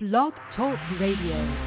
Blog Talk Radio.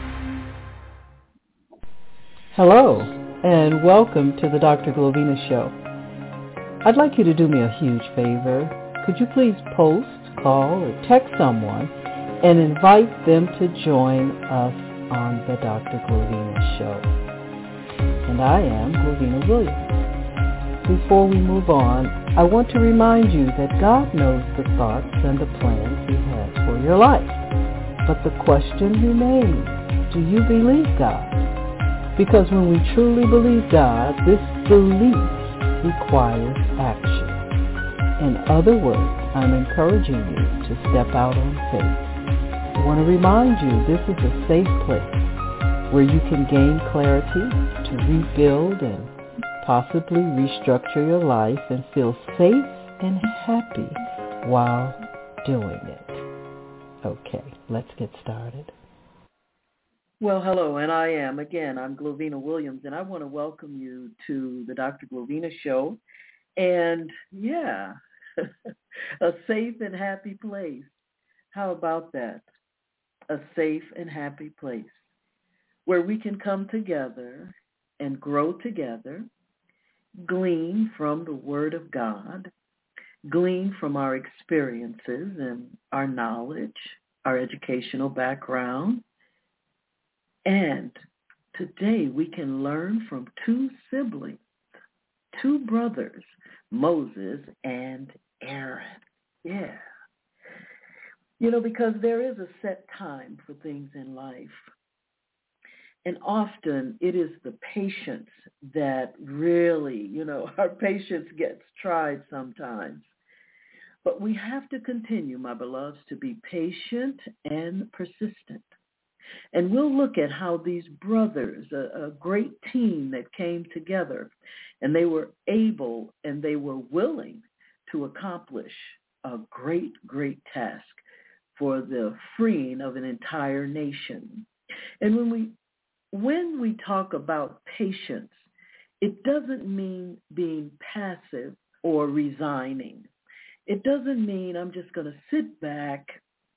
Hello, and welcome to the Dr. Glovina Show. I'd like you to do me a huge favor. Could you please post, call, or text someone and invite them to join us on the Dr. Glovina Show? And I am Glovina Williams. Before we move on, I want to remind you that God knows the thoughts and the plans He has for your life. But the question remains, do you believe God? Because when we truly believe God, this belief requires action. In other words, I'm encouraging you to step out on faith. I want to remind you this is a safe place where you can gain clarity to rebuild and possibly restructure your life and feel safe and happy while doing it. Okay, let's get started. Well, hello, and I'm Glovina Williams, and I want to welcome you to the Dr. Glovina Show. And yeah, a safe and happy place. How about that? A safe and happy place where we can come together and grow together, glean from the Word of God, glean from our experiences and our knowledge, our educational background. And today we can learn from two siblings, two brothers, Moses and Aaron. Yeah. Because there is a set time for things in life. And often it is the patience that really, our patience gets tried sometimes. But we have to continue, my beloveds, to be patient and persistent. And we'll look at how these brothers, a great team that came together, and they were able and they were willing to accomplish a great, great task for the freeing of an entire nation. And when we talk about patience, it doesn't mean being passive or resigning. It doesn't mean I'm just going to sit back,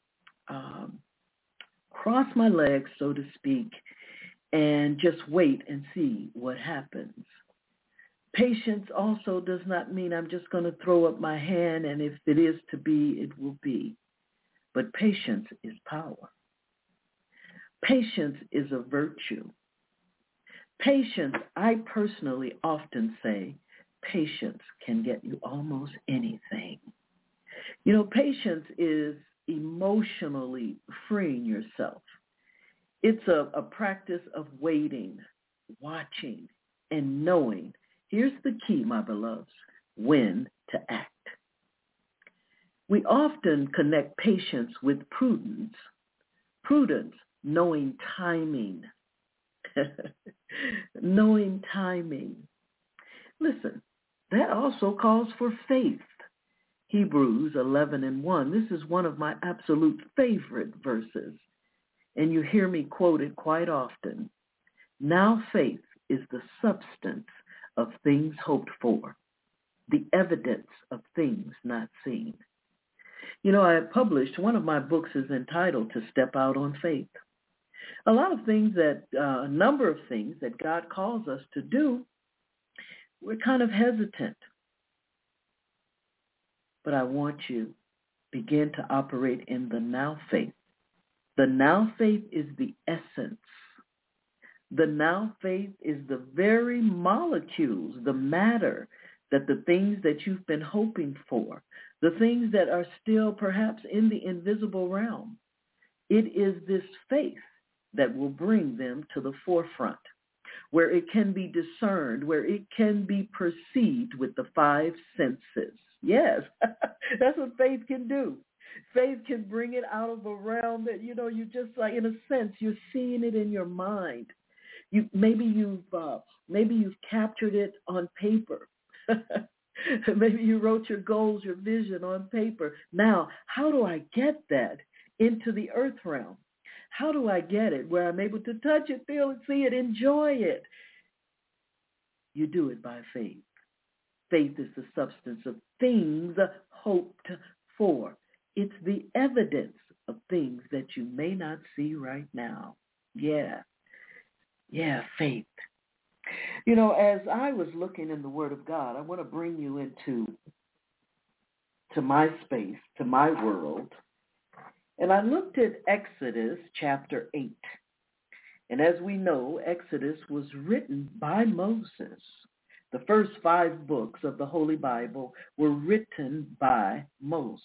cross my legs, so to speak, and just wait and see what happens. Patience also does not mean I'm just going to throw up my hand and if it is to be, it will be. But patience is power. Patience is a virtue. Patience, I personally often say, patience can get you almost anything. Patience is emotionally freeing yourself. It's a practice of waiting, watching, and knowing. Here's the key, my beloveds, when to act. We often connect patience with prudence. Prudence, knowing timing. Knowing timing. Listen, that also calls for faith. Hebrews 11:1. This is one of my absolute favorite verses, and you hear me quote it quite often. Now faith is the substance of things hoped for, the evidence of things not seen. I published, one of my books is entitled To Step Out on Faith. A number of things that God calls us to do, we're kind of hesitant. But I want you begin to operate in the now faith. The now faith is the essence. The now faith is the very molecules, the matter, that the things that you've been hoping for, the things that are still perhaps in the invisible realm. It is this faith that will bring them to the forefront, where it can be discerned, where it can be perceived with the five senses. Yes, that's what faith can do. Faith can bring it out of a realm that, you just like, in a sense, you're seeing it in your mind. Maybe you've captured it on paper. Maybe you wrote your goals, your vision on paper. Now, how do I get that into the earth realm? How do I get it where I'm able to touch it, feel it, see it, enjoy it? You do it by faith. Faith is the substance of things hoped for. It's the evidence of things that you may not see right now. Yeah, faith. As I was looking in the Word of God, I want to bring you into my space, to my world. And I looked at Exodus chapter 8. And as we know, Exodus was written by Moses. The first 5 books of the Holy Bible were written by Moses.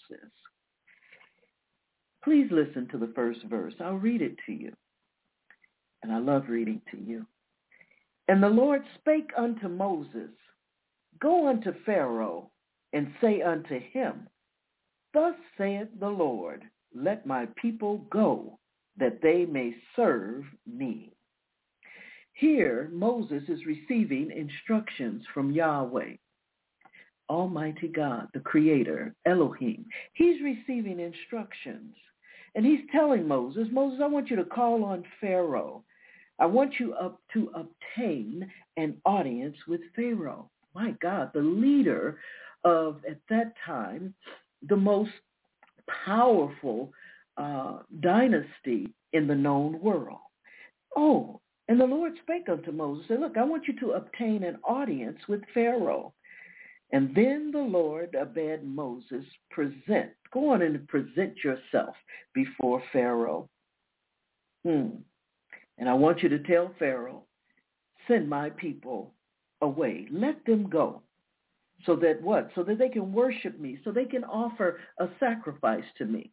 Please listen to the first verse. I'll read it to you. And I love reading to you. And the Lord spake unto Moses, Go unto Pharaoh, and say unto him, Thus saith the Lord, Let my people go, that they may serve me. Here, Moses is receiving instructions from Yahweh, Almighty God, the Creator, Elohim. He's receiving instructions. And he's telling Moses, I want you to call on Pharaoh. I want you to obtain an audience with Pharaoh. My God, the leader of, at that time, the most powerful dynasty in the known world. Oh, and the Lord spake unto Moses, said, Look, I want you to obtain an audience with Pharaoh. And then the Lord bade Moses go on and present yourself before Pharaoh. And I want you to tell Pharaoh, send my people away. Let them go. So that what? So that they can worship me, so they can offer a sacrifice to me.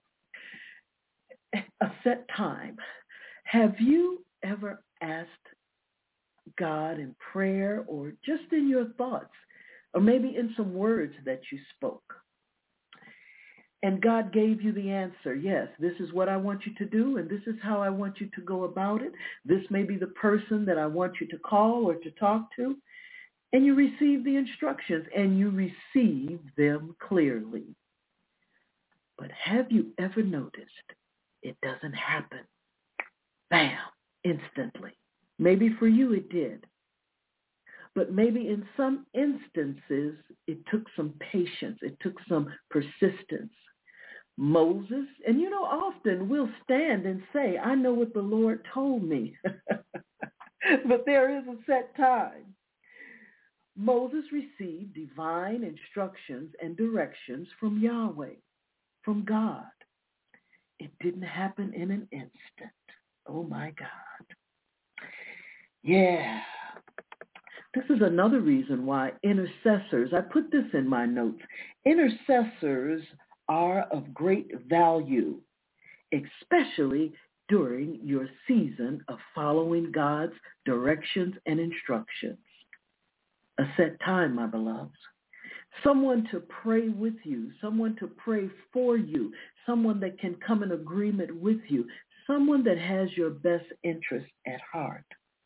A set time. Have you ever asked God in prayer or just in your thoughts, or maybe in some words that you spoke, and God gave you the answer? Yes, this is what I want you to do, and this is how I want you to go about it. This may be the person that I want you to call or to talk to. And you receive the instructions, and you receive them clearly. But have you ever noticed it doesn't happen? Bam, instantly. Maybe for you it did. But maybe in some instances, it took some patience. It took some persistence. Moses, and often we'll stand and say, I know what the Lord told me. But there is a set time. Moses received divine instructions and directions from Yahweh, from God. It didn't happen in an instant. Oh, my God. Yeah. This is another reason why intercessors, I put this in my notes, intercessors are of great value, especially during your season of following God's directions and instructions. A set time, my beloveds. Someone to pray with you, someone to pray for you, someone that can come in agreement with you, someone that has your best interest at heart.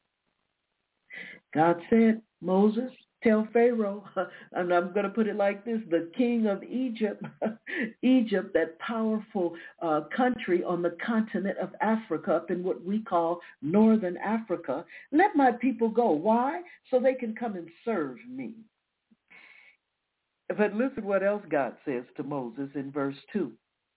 God said, Moses, tell Pharaoh, and I'm going to put it like this, the king of Egypt, Egypt, that powerful country on the continent of Africa, up in what we call Northern Africa, let my people go. Why? So they can come and serve me. But listen what else God says to Moses in verse 2.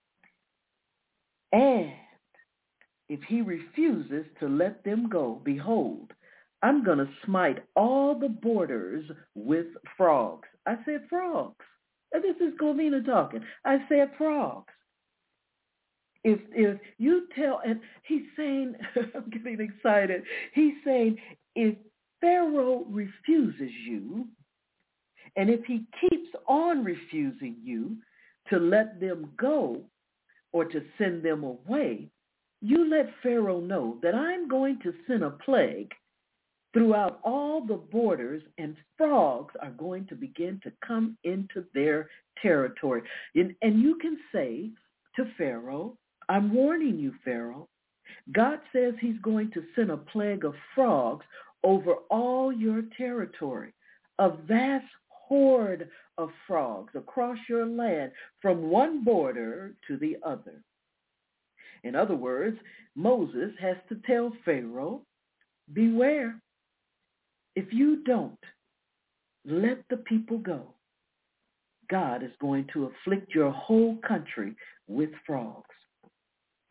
And if he refuses to let them go, behold, I'm going to smite all the borders with frogs. I said frogs. And this is Govina talking. I said frogs. If you tell, and he's saying, I'm getting excited. He's saying, if Pharaoh refuses you, and if he keeps on refusing you to let them go or to send them away, you let Pharaoh know that I'm going to send a plague throughout all the borders, and frogs are going to begin to come into their territory. And you can say to Pharaoh, I'm warning you, Pharaoh. God says he's going to send a plague of frogs over all your territory, a vast horde of frogs across your land from one border to the other. In other words, Moses has to tell Pharaoh, beware. If you don't let the people go, God is going to afflict your whole country with frogs.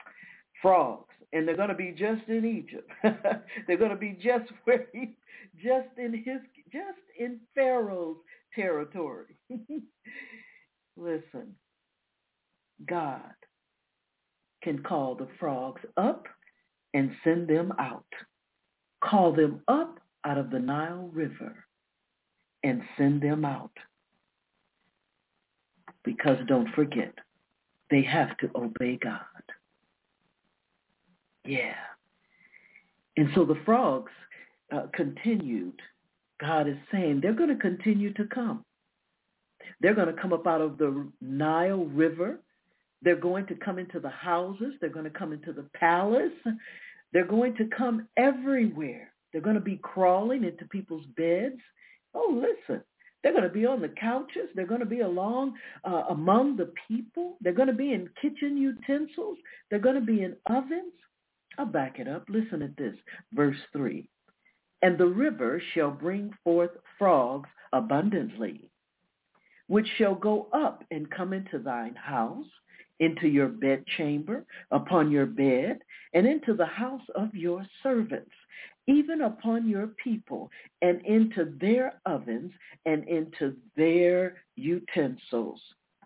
frogs, and they're going to be just in Egypt. They're going to be just where just in Pharaoh's territory. Listen, God can call the frogs up and send them out. Call them up out of the Nile River and send them out. Because don't forget, they have to obey God. Yeah. And so the frogs continued. God is saying they're going to continue to come. They're going to come up out of the Nile River. They're going to come into the houses. They're going to come into the palace. They're going to come everywhere. They're going to be crawling into people's beds. Oh, listen. They're going to be on the couches. They're going to be among the people. They're going to be in kitchen utensils. They're going to be in ovens. I'll back it up. Listen at this. Verse 3. And the river shall bring forth frogs abundantly, which shall go up and come into thine house, into your bedchamber, upon your bed, and into the house of your servants, even upon your people, and into their ovens, and into their utensils.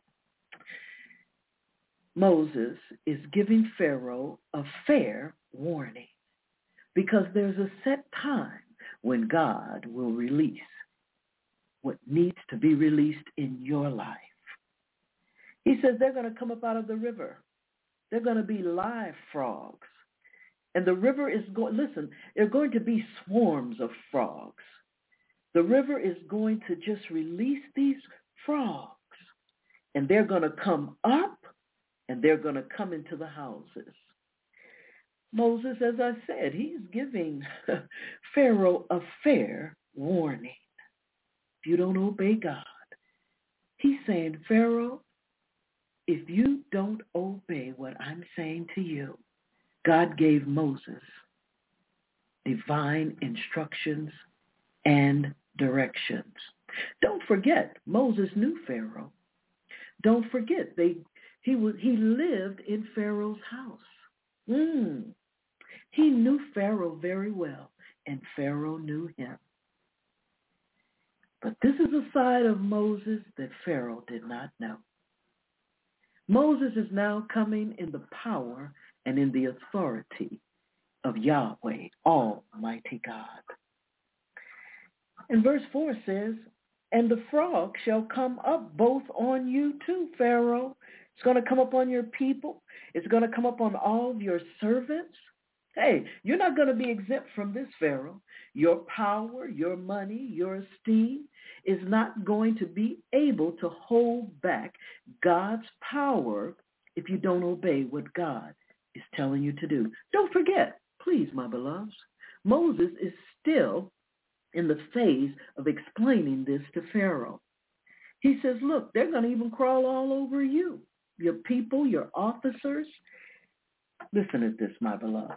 Moses is giving Pharaoh a fair warning because there's a set time when God will release what needs to be released in your life. He says they're going to come up out of the river. They're going to be live frogs. And the river is going, listen, there are going to be swarms of frogs. The river is going to just release these frogs. And they're going to come up and they're going to come into the houses. Moses, as I said, he's giving Pharaoh a fair warning. If you don't obey God, he's saying, Pharaoh, if you don't obey what I'm saying to you, God gave Moses divine instructions and directions. Don't forget, Moses knew Pharaoh. Don't forget, he lived in Pharaoh's house. He knew Pharaoh very well, and Pharaoh knew him. But this is a side of Moses that Pharaoh did not know. Moses is now coming in the power and in the authority of Yahweh, Almighty God. And verse 4 says, and the frog shall come up both on you too, Pharaoh. It's going to come up on your people. It's going to come up on all of your servants. Hey, you're not going to be exempt from this, Pharaoh. Your power, your money, your esteem is not going to be able to hold back God's power if you don't obey what God is telling you to do. Don't forget, please, my beloveds, Moses is still in the phase of explaining this to Pharaoh. He says, look, they're going to even crawl all over you, your people, your officers. Listen at this, my beloveds.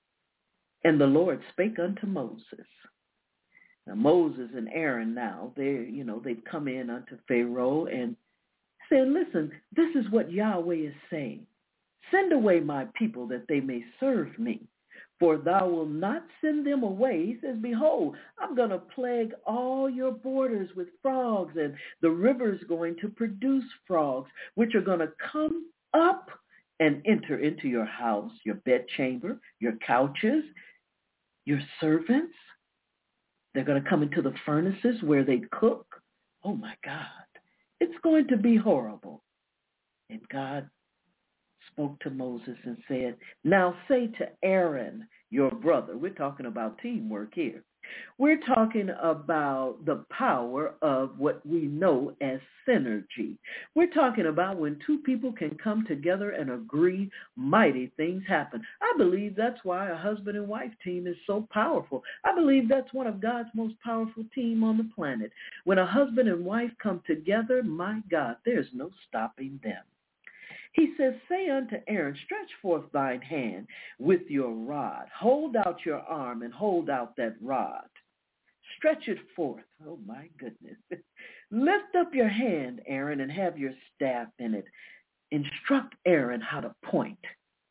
And the Lord spake unto Moses. Now, Moses and Aaron now, they've come in unto Pharaoh and said, listen, this is what Yahweh is saying. Send away my people that they may serve me. For thou wilt not send them away. He says, behold, I'm going to plague all your borders with frogs, and the river's going to produce frogs, which are going to come up and enter into your house, your bedchamber, your couches, your servants. They're going to come into the furnaces where they cook. Oh, my God. It's going to be horrible. And God spoke to Moses and said, now say to Aaron, your brother. We're talking about teamwork here. We're talking about the power of what we know as synergy. We're talking about when two people can come together and agree, mighty things happen. I believe that's why a husband and wife team is so powerful. I believe that's one of God's most powerful team on the planet. When a husband and wife come together, my God, there's no stopping them. He says, say unto Aaron, stretch forth thine hand with your rod. Hold out your arm and hold out that rod. Stretch it forth. Oh, my goodness. Lift up your hand, Aaron, and have your staff in it. Instruct Aaron how to point.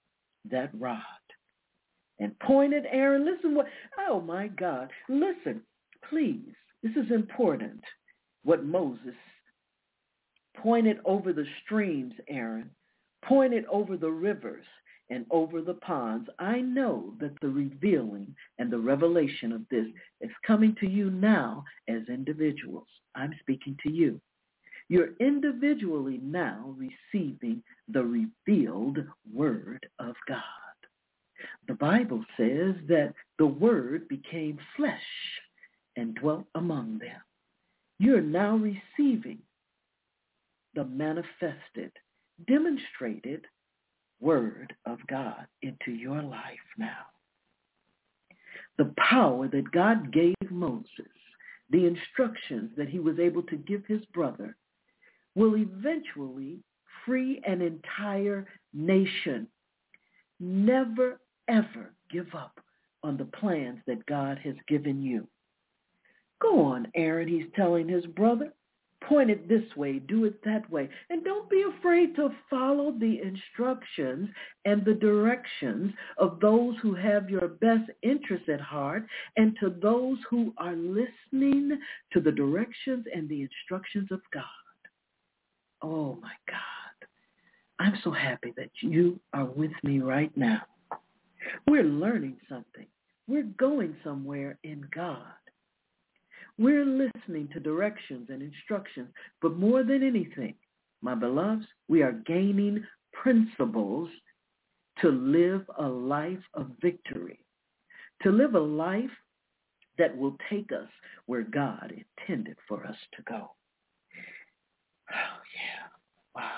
that rod and pointed Aaron. Listen what, oh my God, listen, please. This is important. What Moses pointed over the streams, Aaron, pointed over the rivers and over the ponds. I know that the revealing and the revelation of this is coming to you now as individuals. I'm speaking to you. You're individually now receiving the revealed word of God. The Bible says that the word became flesh and dwelt among them. You're now receiving the manifested, demonstrated word of God into your life now. The power that God gave Moses, the instructions that he was able to give his brother, will eventually free an entire nation. Never, ever give up on the plans that God has given you. Go on, Aaron, he's telling his brother. Point it this way, do it that way. And don't be afraid to follow the instructions and the directions of those who have your best interests at heart and to those who are listening to the directions and the instructions of God. Oh, my God. I'm so happy that you are with me right now. We're learning something. We're going somewhere in God. We're listening to directions and instructions, but more than anything, my beloveds, we are gaining principles to live a life of victory, to live a life that will take us where God intended for us to go. Oh, yeah. Wow.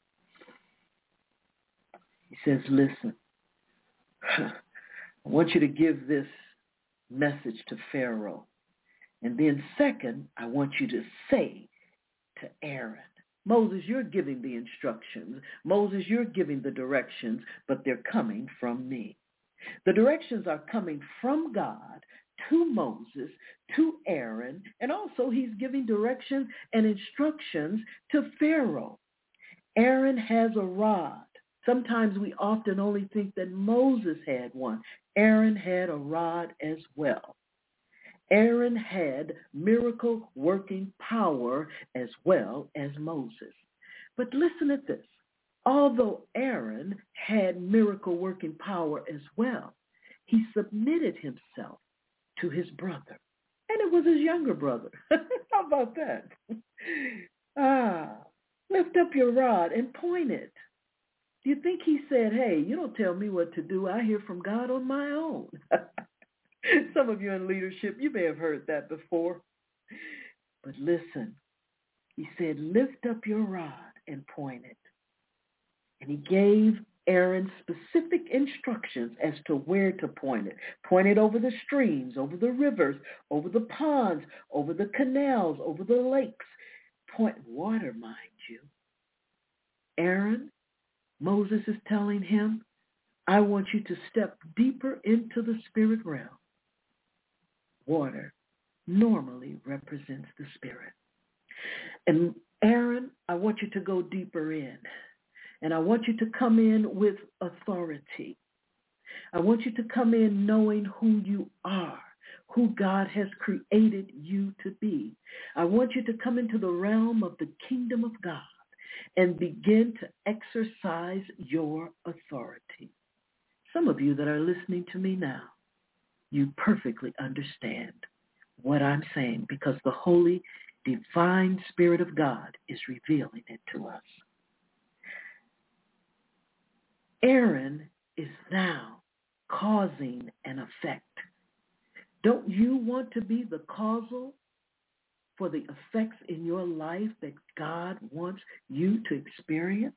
He says, listen, I want you to give this message to Pharaoh. And then second, I want you to say to Aaron, Moses, you're giving the instructions. Moses, you're giving the directions, but they're coming from me. The directions are coming from God to Moses, to Aaron, and also he's giving directions and instructions to Pharaoh. Aaron has a rod. Sometimes we often only think that Moses had one. Aaron had a rod as well. Aaron had miracle-working power as well as Moses. But listen at this. Although Aaron had miracle-working power as well, he submitted himself to his brother. And it was his younger brother. How about that? Lift up your rod and point it. Do you think he said, hey, you don't tell me what to do. I hear from God on my own. Some of you in leadership, you may have heard that before. But listen, he said, lift up your rod and point it. And he gave Aaron specific instructions as to where to point it. Point it over the streams, over the rivers, over the ponds, over the canals, over the lakes. Point water, mind you. Aaron, Moses is telling him, I want you to step deeper into the spirit realm. Water normally represents the spirit. And Aaron, I want you to go deeper in. And I want you to come in with authority. I want you to come in knowing who you are, who God has created you to be. I want you to come into the realm of the kingdom of God and begin to exercise your authority. Some of you that are listening to me now, you perfectly understand what I'm saying because the Holy Divine Spirit of God is revealing it to us. Aaron is now causing an effect. Don't you want to be the causal for the effects in your life that God wants you to experience?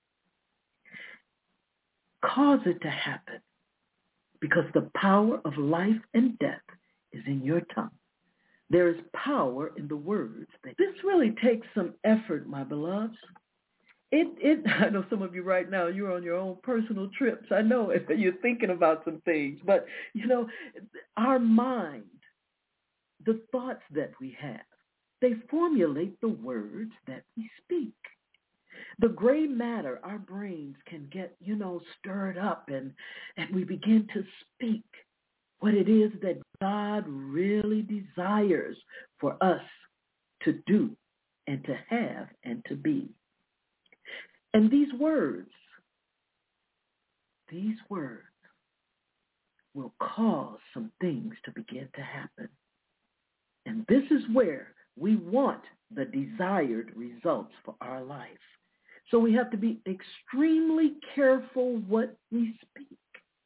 Cause it to happen because the power of life and death is in your tongue. There is power in the words. This really takes some effort, my beloveds. I know some of you right now, you're on your own personal trips. I know you're thinking about some things, but our mind, the thoughts that we have, they formulate the words that we speak. The gray matter, our brains can get, stirred up, and we begin to speak what it is that God really desires for us to do and to have and to be. And these words will cause some things to begin to happen. And this is where we want the desired results for our life. So we have to be extremely careful what we speak.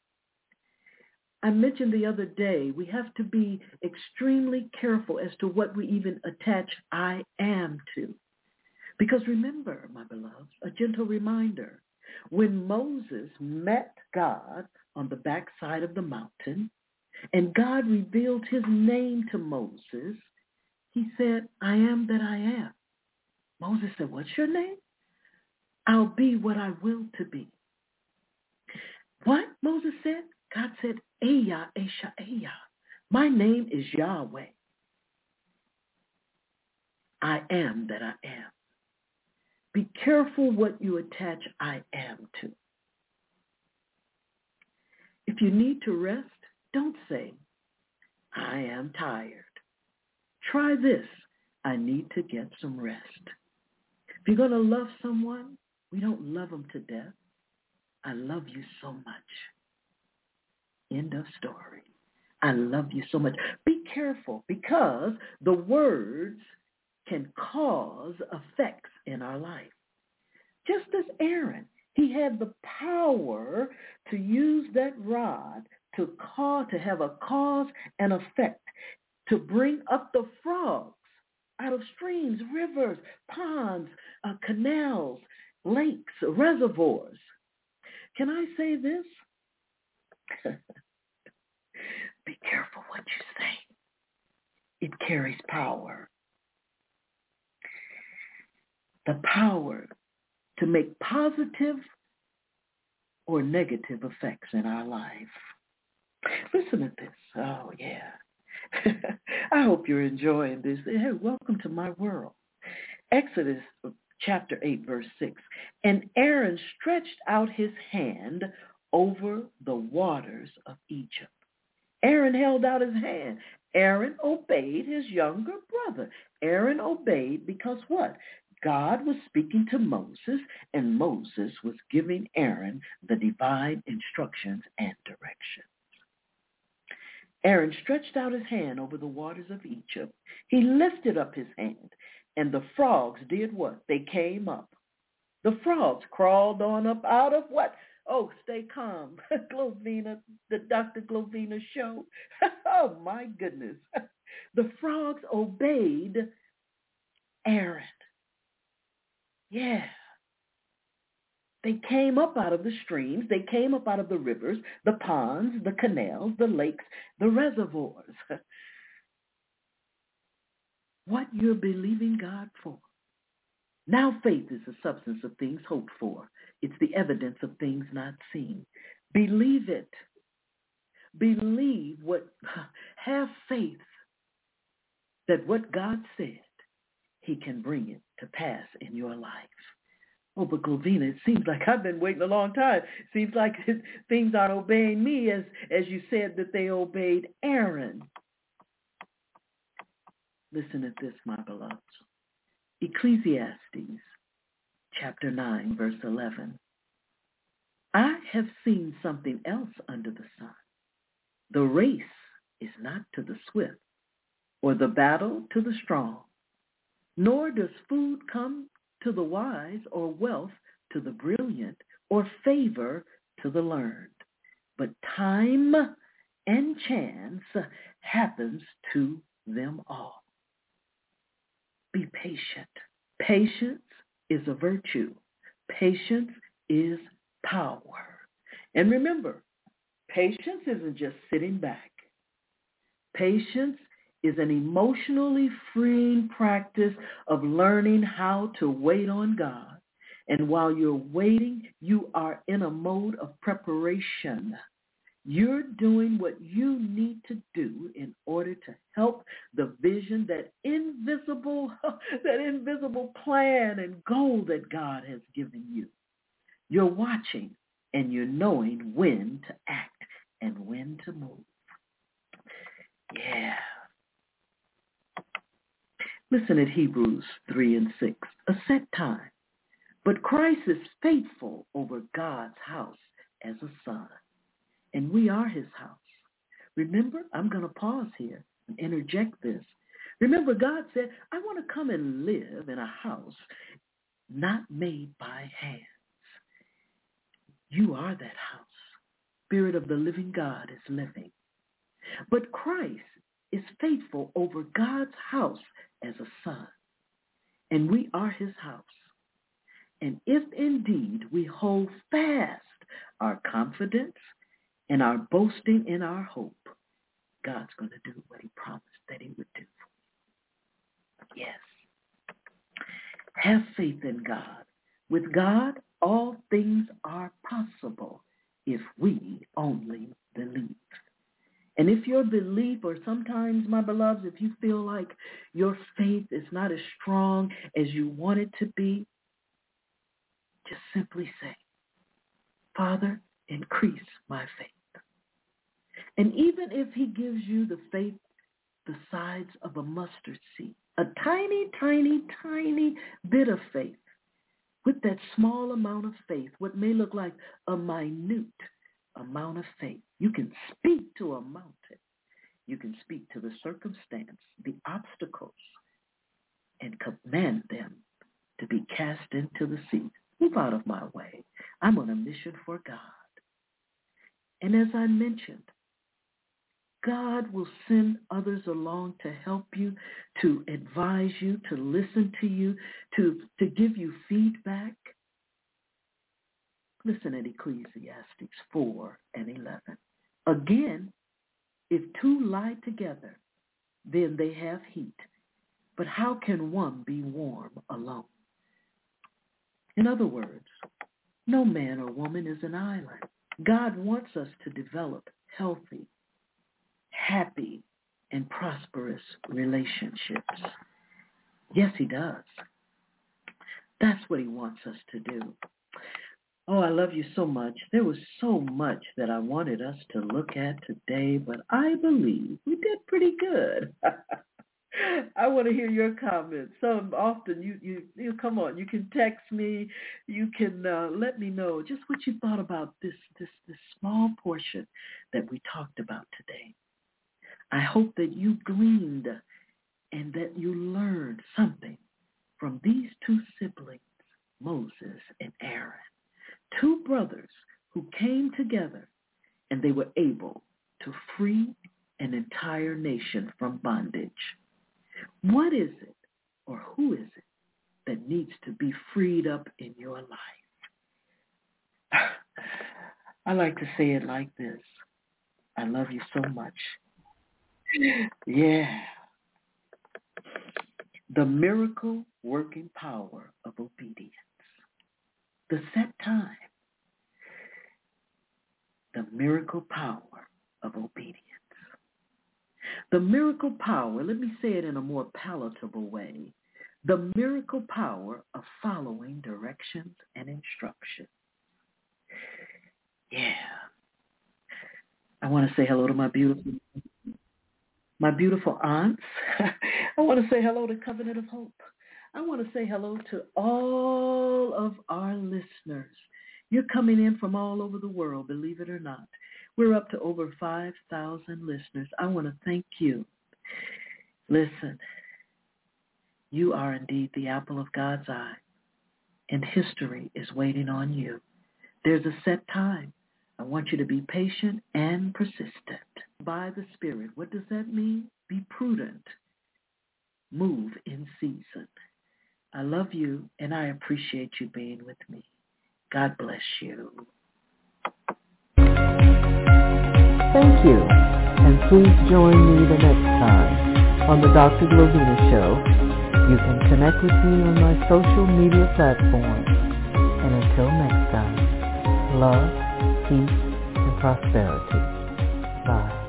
I mentioned the other day, we have to be extremely careful as to what we even attach I am to. Because remember, my beloveds, a gentle reminder, when Moses met God on the backside of the mountain, and God revealed his name to Moses, he said, I am that I am. Moses said, what's your name? I'll be what I will to be. What? Moses said? God said, Eya, Esha, Eya. My name is Yahweh. I am that I am. Be careful what you attach I am to. If you need to rest, don't say, I am tired. Try this, I need to get some rest. If you're going to love someone, we don't love them to death. I love you so much. End of story. I love you so much. Be careful, because the words can cause effects in our life. Just as Aaron, he had the power to use that rod to have a cause and effect, to bring up the frogs out of streams, rivers, ponds, canals, lakes, reservoirs. Can I say this? Be careful what you say. It carries power. The power to make positive or negative effects in our life. Listen to this. Oh, yeah. I hope you're enjoying this. Hey, welcome to my world. Exodus chapter 8, verse 6. And Aaron stretched out his hand over the waters of Egypt. Aaron held out his hand. Aaron obeyed his younger brother. Aaron obeyed because what? God was speaking to Moses, and Moses was giving Aaron the divine instructions and directions. Aaron stretched out his hand over the waters of Egypt. He lifted up his hand, and the frogs did what? They came up. The frogs crawled on up out of what? Oh, stay calm. Glovina, the Dr. Glovina show. Oh, my goodness. The frogs obeyed Aaron. Yeah. They came up out of the streams. They came up out of the rivers, the ponds, the canals, the lakes, the reservoirs. What you're believing God for. Now faith is the substance of things hoped for. It's the evidence of things not seen. Believe it. Believe what, have faith that what God said, he can bring it to pass in your life. Oh, but Glovina, it seems like I've been waiting a long time. It seems like things aren't obeying me as you said that they obeyed Aaron. Listen to this, my beloveds. Ecclesiastes chapter 9, verse 11. I have seen something else under the sun. The race is not to the swift, or the battle to the strong, nor does food come to the wise, or wealth to the brilliant, or favor to the learned. But time and chance happens to them all. Be patient. Patience is a virtue. Patience is power. And remember, patience isn't just sitting back. Patience is an emotionally freeing practice of learning how to wait on God. And while you're waiting, you are in a mode of preparation. You're doing what you need to do in order to help the vision, that invisible plan and goal that God has given you. You're watching and you're knowing when to act and when to move. Yeah. Listen at Hebrews 3:6. A set time. But Christ is faithful over God's house as a son. And we are his house. Remember, I'm going to pause here and interject this. Remember, God said, I want to come and live in a house not made by hands. You are that house. Spirit of the living God is living. But Christ is faithful over God's house as a son. And we are his house. And if indeed we hold fast our confidence and our boasting in our hope, God's going to do what he promised that he would do. Yes. Have faith in God. With God, all things are possible if we only believe. And if your belief, or sometimes, my beloveds, if you feel like your faith is not as strong as you want it to be, just simply say, Father, increase my faith. And even if he gives you the faith the size of a mustard seed, a tiny, tiny, tiny bit of faith, with that small amount of faith, what may look like a minute amount of faith, you can speak to a mountain. You can speak to the circumstance, the obstacles, and command them to be cast into the sea. Move out of my way. I'm on a mission for God. And as I mentioned, God will send others along to help you, to advise you, to listen to you, to give you feedback. Listen at Ecclesiastes 4:11. Again, if two lie together, then they have heat. But how can one be warm alone? In other words, no man or woman is an island. God wants us to develop healthy, happy, and prosperous relationships. Yes, he does. That's what he wants us to do. Oh, I love you so much. There was so much that I wanted us to look at today, but I believe we did pretty good. I want to hear your comments. So often you come on, you can text me, you can let me know just what you thought about this small portion that we talked about today. I hope that you gleaned and that you learned something from these two siblings, Moses and Aaron, two brothers who came together and they were able to free an entire nation from bondage. What is it, or who is it, that needs to be freed up in your life? I like to say it like this. I love you so much. Yeah. The miracle working power of obedience. The set time. The miracle power of obedience. The miracle power, let me say it in a more palatable way, the miracle power of following directions and instructions. Yeah. I want to say hello to my beautiful aunts. I want to say hello to Covenant of Hope. I want to say hello to all of our listeners. You're coming in from all over the world, believe it or not. We're up to over 5,000 listeners. I want to thank you. Listen, you are indeed the apple of God's eye, and history is waiting on you. There's a set time. I want you to be patient and persistent. By the Spirit, what does that mean? Be prudent. Move in season. I love you, and I appreciate you being with me. God bless you. Thank you, and please join me the next time on the Dr. Glovina Show. You can connect with me on my social media platforms. And until next time, love, peace, and prosperity. Bye.